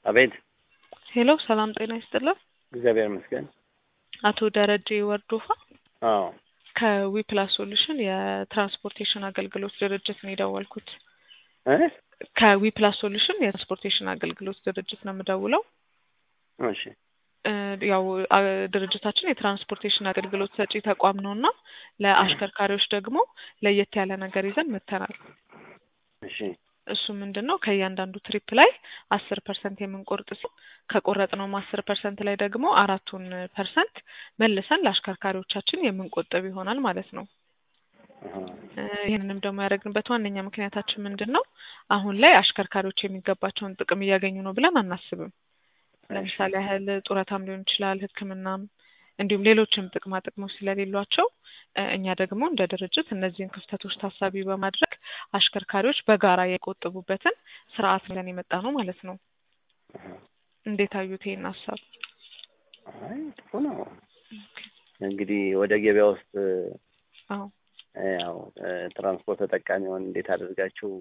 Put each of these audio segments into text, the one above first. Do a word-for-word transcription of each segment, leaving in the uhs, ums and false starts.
አቤት። ሄሎ ሰላም ጤና ይስጥልኝ። እግዚአብሔር ይመስገን። አቶ ደረጀ ወርዶፋ አዎ ከዊፕላስ ሶሉሽን የትራንስፖርቴሽን አገልግሎት ድርጅት ነው የደወልኩት። እ ከዊፕላስ ሶሉሽን የትራንስፖርቴሽን አገልግሎት ድርጅት ነው የምደውለው። እሺ ያው ድርጅታችን የትራንስፖርቴሽን አገልግሎት ሰጪ ተቋም ነውና ለአሽከርካሪዎች ደግሞ ለየት ያለ ነገር ይዘን መተናል። እሺ እሱ ምንድነው ከእያንዳንዱ ትሪፕ ላይ አስር ፐርሰንት የምንቆርጥ ሲሆን ከቆረጥነው አስር ፐርሰንት ላይ ደግሞ አራቱን ፐርሰንት መልሰን ለአሽከርካሪዎቻችን የምንቆጥብ ይሆናል ማለት ነው። ይሄንንም ደግሞ ያደረግንበት ዋነኛ ምክንያታችን ምንድነው አሁን ላይ አሽከርካሪዎች የሚገባቸውን ጥቅም እያገኙ ነው ብለን አናስብም። ለምሳሌ ያህል ጡረታም ሊሆን ይችላል፣ ሕክምናም እንዲሁም ሌሎችም ጥቅማ ጥቅሞች ስለሌሏቸው እኛ ደግሞ እንደ ድርጅት እነዚህን ክፍተቶች ታሳቢ በማድረግ አሽከርካሪዎች በጋራ የቆጠቡበትን ስርዓት ብለን የመጣ ነው ማለት ነው። እንዴት አዩት ይሄን ሀሳብ? አይ ጥሩ ነው። እንግዲህ ወደ ገበያ ውስጥ አዎ ያው ትራንስፖርት ተጠቃሚውን እንዴት አድርጋችሁ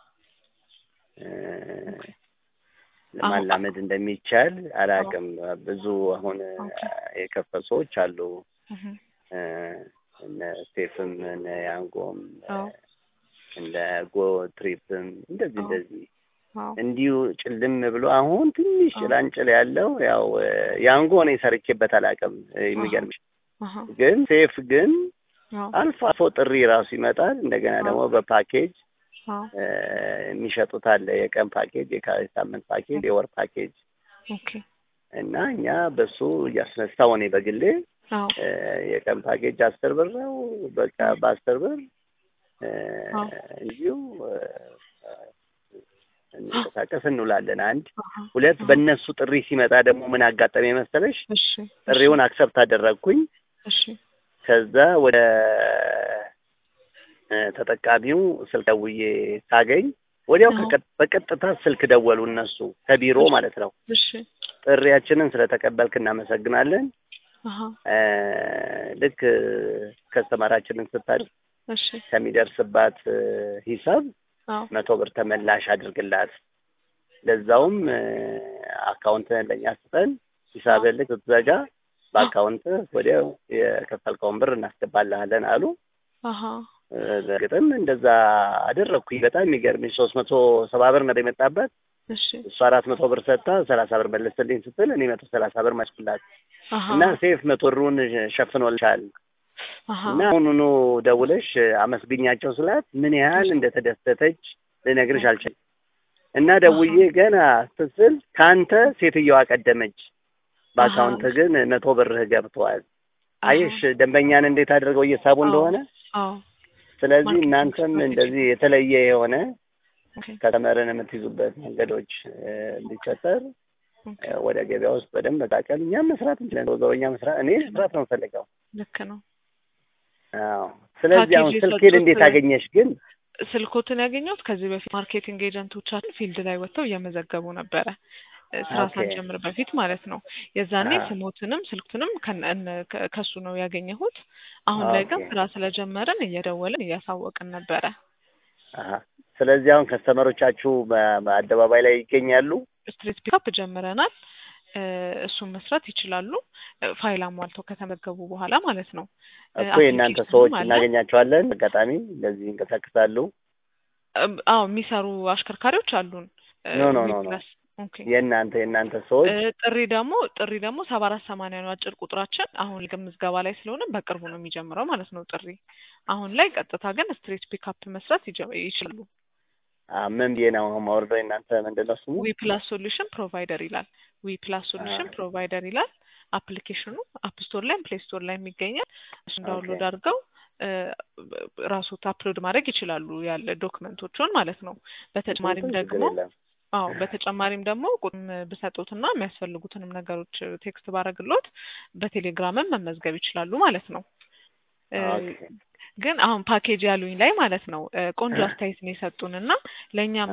ለማላመድ እንደሚቻል አላውቅም። ብዙ አሁን የከፈቱ ሰዎች አሉ። እነ ሴፍም እነ ያንጎም እንደ ጎ ትሪፕም እንደዚህ እንደዚህ እንዲሁ ጭልም ብሎ አሁን ትንሽ ጭላንጭል ያለው ያው ያንጎ ነው ሰርቼበት አላውቅም። የሚገርምሽ ግን ሴፍ ግን አልፎ አልፎ ጥሪ ራሱ ይመጣል። እንደገና ደግሞ በፓኬጅ የሚሸጡት አለ። የቀን ፓኬጅ፣ የሳምንት ፓኬጅ፣ የወር ፓኬጅ። ኦኬ እና እኛ በሱ እያስነሳው እኔ በግሌ የቀን ፓኬጅ አስር ብር ነው። በቃ በአስር ብር እንዲሁ እንቀሳቀስ እንውላለን። አንድ ሁለት በእነሱ ጥሪ ሲመጣ ደግሞ ምን አጋጠመኝ መሰለሽ? ጥሪውን አክሰፕት አደረግኩኝ። እሺ ከዛ ወደ ተጠቃሚው ስልክ ደውዬ ሳገኝ ወዲያው በቀጥታ ስልክ ደወሉ እነሱ ከቢሮ ማለት ነው። እሺ ጥሪያችንን ስለተቀበልክ እናመሰግናለን። አሃ ልክ ከስተመራችንን ስታል እሺ ከሚደርስባት ሂሳብ መቶ ብር ተመላሽ አድርግላት፣ ለዛውም አካውንትን ለኛ ስጠን፣ ሂሳብህን ልክ ስትዘጋ በአካውንት ወዲያው የከፈልከውን ብር እናስገባልሃለን አሉ። አሃ በግጥም እንደዛ አደረኩኝ። በጣም የሚገርምሽ ሶስት መቶ ሰባ ብር ነው የመጣበት። እሺ እሱ አራት መቶ ብር ሰጣ፣ ሰላሳ ብር መለስልኝ ስትል እኔ መቶ ሰላሳ ብር ማስኩላት እና ሴፍ መቶ ብሩን ሸፍኖልሻል እና አሁኑኑ ደውለሽ አመስግኛቸው ስላት ምን ያህል እንደተደሰተች ልነግርሽ አልችልም። እና ደውዬ ገና ስትስል ካንተ ሴትዮዋ ቀደመች፣ በአካውንት ግን መቶ ብርህ ገብቷል። አየሽ ደንበኛን እንዴት አድርገው እየሳቡ እንደሆነ። አዎ ስለዚህ እናንተም እንደዚህ የተለየ የሆነ ከተመረን የምትይዙበት መንገዶች እንዲፈጠር ወደ ገበያ ውስጥ በደንብ መጣቀል እኛም መስራት እንችላለን። ወዘውኛ መስራት እኔ መስራት ነው ፈልገው። ልክ ነው። አዎ ስለዚህ አሁን ስልኬን እንዴት አገኘሽ ግን? ስልኮትን ያገኘሁት ከዚህ በፊት ማርኬቲንግ ኤጀንቶቻችን ፊልድ ላይ ወጥተው እየመዘገቡ ነበረ፣ ስራ ሳንጀምር በፊት ማለት ነው። የዛኔ ስሞትንም ስልኩንም ከሱ ነው ያገኘሁት። አሁን ላይ ግን ስራ ስለጀመረን እየደወልን እያሳወቅን ነበረ። አሃ ስለዚህ አሁን ከስተመሮቻችሁ በአደባባይ ላይ ይገኛሉ? ስትሪት ፒክአፕ ጀምረናል። እሱን መስራት ይችላሉ፣ ፋይል አሟልተው ከተመዘገቡ በኋላ ማለት ነው። እኮ የእናንተ ሰዎች እናገኛቸዋለን አጋጣሚ እንደዚህ እንቀሳቀሳሉ? አዎ የሚሰሩ አሽከርካሪዎች አሉን። ኖ ኖ ኖ ኖ ኦኬ የእናንተ የእናንተ ሰዎች ጥሪ ደግሞ ጥሪ ደግሞ ሰባ አራት ሰማንያ ነው አጭር ቁጥራችን። አሁን ግን ምዝገባ ላይ ስለሆነ በቅርቡ ነው የሚጀምረው ማለት ነው ጥሪ። አሁን ላይ ቀጥታ ግን ስትሪት ፒክአፕ መስራት ይችላሉ። ምን ብዬ ነው ማውረደው? እናንተ ምንድነው ስሙ? ዊፕላስ ሶሉሽን ፕሮቫይደር ይላል። ዊፕላስ ሶሉሽን ፕሮቫይደር ይላል። አፕሊኬሽኑ አፕ ስቶር ላይ ፕሌይ ስቶር ላይ የሚገኛል። እሱን ዳውንሎድ አድርገው ራስዎት አፕሎድ ማድረግ ይችላሉ ያለ ዶክመንቶችን ማለት ነው። በተጨማሪም ደግሞ አዎ በተጨማሪም ደግሞ ቁጥም ብሰጡትና የሚያስፈልጉትንም ነገሮች ቴክስት ባረግሎት በቴሌግራምም መመዝገብ ይችላሉ ማለት ነው። ግን አሁን ፓኬጅ ያሉኝ ላይ ማለት ነው ቆንጆ አስተያየት ነው የሰጡንና ለኛም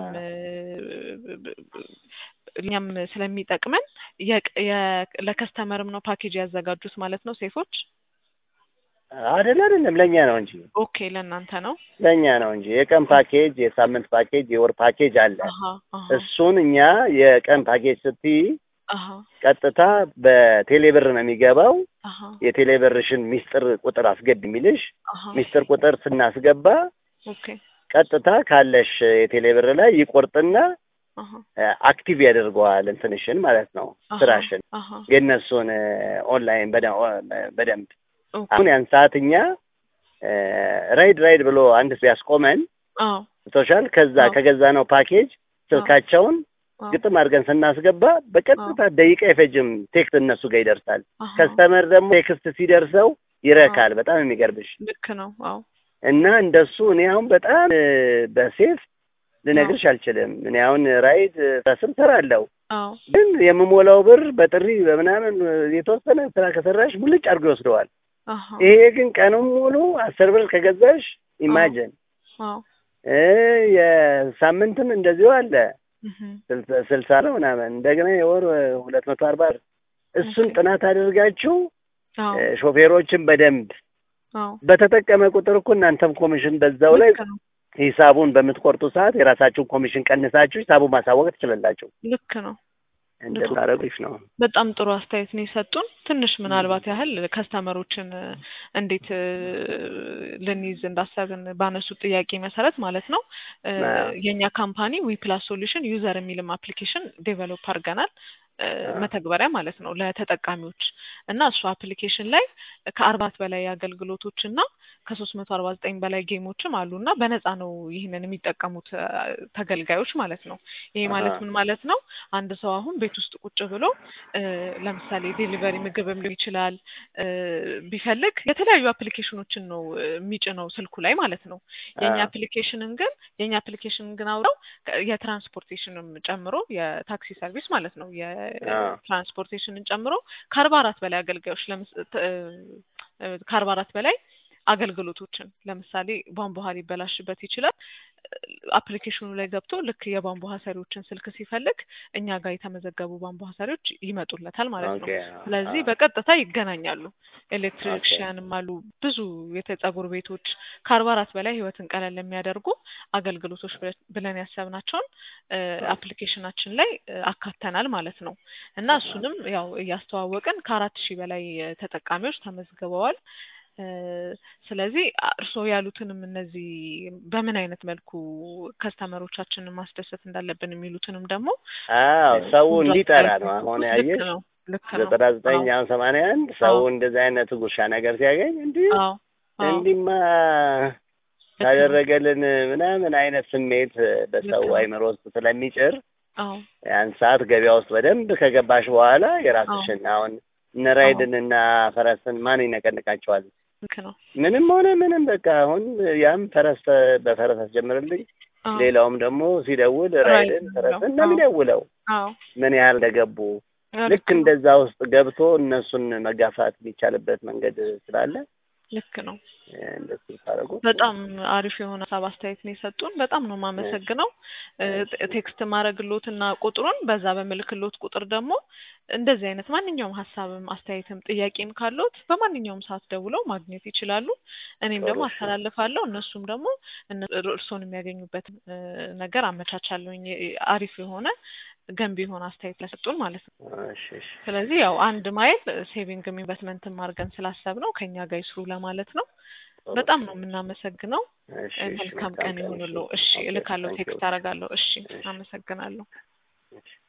ለኛም ስለሚጠቅመን ለከስተመርም ነው ፓኬጅ ያዘጋጁት ማለት ነው ሴፎች። አይደል አይደለም ለኛ ነው እንጂ። ኦኬ ለእናንተ ነው። ለኛ ነው እንጂ የቀን ፓኬጅ፣ የሳምንት ፓኬጅ፣ የወር ፓኬጅ አለ። አሃ አሃ እሱን እኛ የቀን ፓኬጅ ስትይ አሃ ቀጥታ በቴሌብር ነው የሚገባው። አሃ የቴሌብርሽን ሚስጥር ቁጥር አስገቢ የሚልሽ አሃ ሚስጥር ቁጥር ስናስገባ ኦኬ ቀጥታ ካለሽ የቴሌብር ላይ ይቆርጥና አሃ አክቲቭ ያደርገዋል እንትንሽን ማለት ነው ስራሽን አሃ የነሱን ኦንላይን በደንብ ኦኬ አሁን ያን ሰዓት እኛ ራይድ ራይድ ብሎ አንድ ሰው ያስቆመን አዎ ሶሻል ከዛ ከገዛነው ፓኬጅ ስልካቸውን ግጥም አድርገን ስናስገባ በቀጥታ ደቂቃ አይፈጅም ቴክስት እነሱ ጋር ይደርሳል። ከስተመር ደግሞ ቴክስት ሲደርሰው ይረካል። በጣም የሚገርምሽ ልክ ነው። አዎ እና እንደሱ እኔ አሁን በጣም በሴፍ ልነግርሽ አልችልም። እኔ አሁን ራይድ ተስም ሰራለሁ አዎ ግን የምሞላው ብር በጥሪ በምናምን የተወሰነ ስራ ከሰራሽ ሙልጭ አድርጎ ይወስደዋል። አሃ ይሄ ግን ቀኑን ሙሉ አስር ብር ከገዛሽ ኢማጂን አዎ እ የሳምንትም እንደዚሁ አለ እህ ስልሳ ነው ምናምን እንደገና የወር ሁለት መቶ አርባ እሱን ጥናት አድርጋችሁ ሾፌሮችን በደንብ አዎ በተጠቀመ ቁጥር እኮ እናንተም ኮሚሽን በዛው ላይ ሂሳቡን በምትቆርጡ ሰዓት የራሳችሁን ኮሚሽን ቀንሳችሁ ሂሳቡን ማሳወቅ ትችላላችሁ። ልክ ነው። እንደታረቁሽ ነው። በጣም ጥሩ አስተያየት ነው የሰጡን። ትንሽ ምናልባት ያህል ከስተመሮችን እንዴት ልንይዝ እንዳሰብን ባነሱት ጥያቄ መሰረት ማለት ነው የኛ ካምፓኒ ዊ ፕላስ ሶሉሽን ዩዘር የሚልም አፕሊኬሽን ዴቨሎፕ አድርገናል። መተግበሪያ ማለት ነው ለተጠቃሚዎች እና እሱ አፕሊኬሽን ላይ ከአርባት በላይ አገልግሎቶች እና ከሶስት መቶ አርባ ዘጠኝ በላይ ጌሞችም አሉና በነፃ ነው ይሄንን የሚጠቀሙት ተገልጋዮች ማለት ነው። ይሄ ማለት ምን ማለት ነው? አንድ ሰው አሁን ቤት ውስጥ ቁጭ ብሎ ለምሳሌ ዴሊቨሪ ምግብም ሊሆን ይችላል ቢፈልግ የተለያዩ አፕሊኬሽኖችን ነው የሚጭነው ስልኩ ላይ ማለት ነው። የኛ አፕሊኬሽንን ግን የኛ አፕሊኬሽንን ግን አውራው የትራንስፖርቴሽንም ጨምሮ የታክሲ ሰርቪስ ማለት ነው የትራንስፖርቴሽንን ጨምሮ ከአርባ አራት በላይ አገልጋዮች ከአርባ አራት በላይ አገልግሎቶችን ለምሳሌ ቧንቧ ሊበላሽበት ይችላል። አፕሊኬሽኑ ላይ ገብቶ ልክ የቧንቧ ሰሪዎችን ስልክ ሲፈልግ እኛ ጋር የተመዘገቡ ቧንቧ ሰሪዎች ይመጡለታል ማለት ነው። ስለዚህ በቀጥታ ይገናኛሉ። ኤሌክትሪክሽያንም አሉ ብዙ የተጸጉር ቤቶች ከአርባ አራት በላይ ህይወትን ቀለል የሚያደርጉ አገልግሎቶች ብለን ያሰብናቸውን አፕሊኬሽናችን ላይ አካተናል ማለት ነው። እና እሱንም ያው እያስተዋወቅን ከአራት ሺህ በላይ ተጠቃሚዎች ተመዝግበዋል። ስለዚህ እርሶ ያሉትንም እነዚህ በምን አይነት መልኩ ከስተመሮቻችንን ማስደሰት እንዳለብን የሚሉትንም ደግሞ አዎ ሰው እንዲጠራ ነው። አሁን ያየሽ ዘጠና ዘጠኝ ሰማንያ አንድ ሰው እንደዚህ አይነት ጉርሻ ነገር ሲያገኝ እንዴ እንዲማ ታደረገልን ምናምን አይነት ስሜት በሰው አይምሮ ውስጥ ስለሚጭር አዎ ያን ሰዓት ገበያ ውስጥ በደንብ ከገባሽ በኋላ የራስሽን አሁን እነ ራይድን እና ፈረስን ማን ይነቀንቃቸዋል? ምንም ሆነ ምንም በቃ አሁን ያም ፈረስ በፈረስ አስጀምርልኝ ሌላውም ደግሞ ሲደውል ራይድን ፈረስን ነው የሚደውለው ምን ያህል እንደገቡ ልክ እንደዛ ውስጥ ገብቶ እነሱን መጋፋት የሚቻልበት መንገድ ስላለ ልክ ነው። እንደሱ ታረጉ በጣም አሪፍ የሆነ ሀሳብ አስተያየት ነው የሰጡን። በጣም ነው ማመሰግነው። ቴክስት ማረግሎትና ቁጥሩን በዛ በመልክሎት ቁጥር ደግሞ እንደዚህ አይነት ማንኛውም ሀሳብም አስተያየትም ጥያቄም ካሉት በማንኛውም ሰዓት ደውለው ማግኘት ይችላሉ። እኔም ደግሞ አስተላልፋለሁ። እነሱም ደግሞ እርሶን የሚያገኙበት ነገር አመቻቻለሁኝ። አሪፍ የሆነ ገንቢ የሆነ አስተያየት ለሰጡን ማለት ነው። እሺ እሺ። ስለዚህ ያው አንድ ማይል ሴቪንግ ኢንቨስትመንት ማርገን ስላሰብነው ከኛ ጋር ይስሩ ለማለት ነው። በጣም ነው የምናመሰግነው። መልካም ቀን ይሁንልዎ። እሺ እልካለሁ፣ ቴክስት አደርጋለሁ። እሺ አመሰግናለሁ።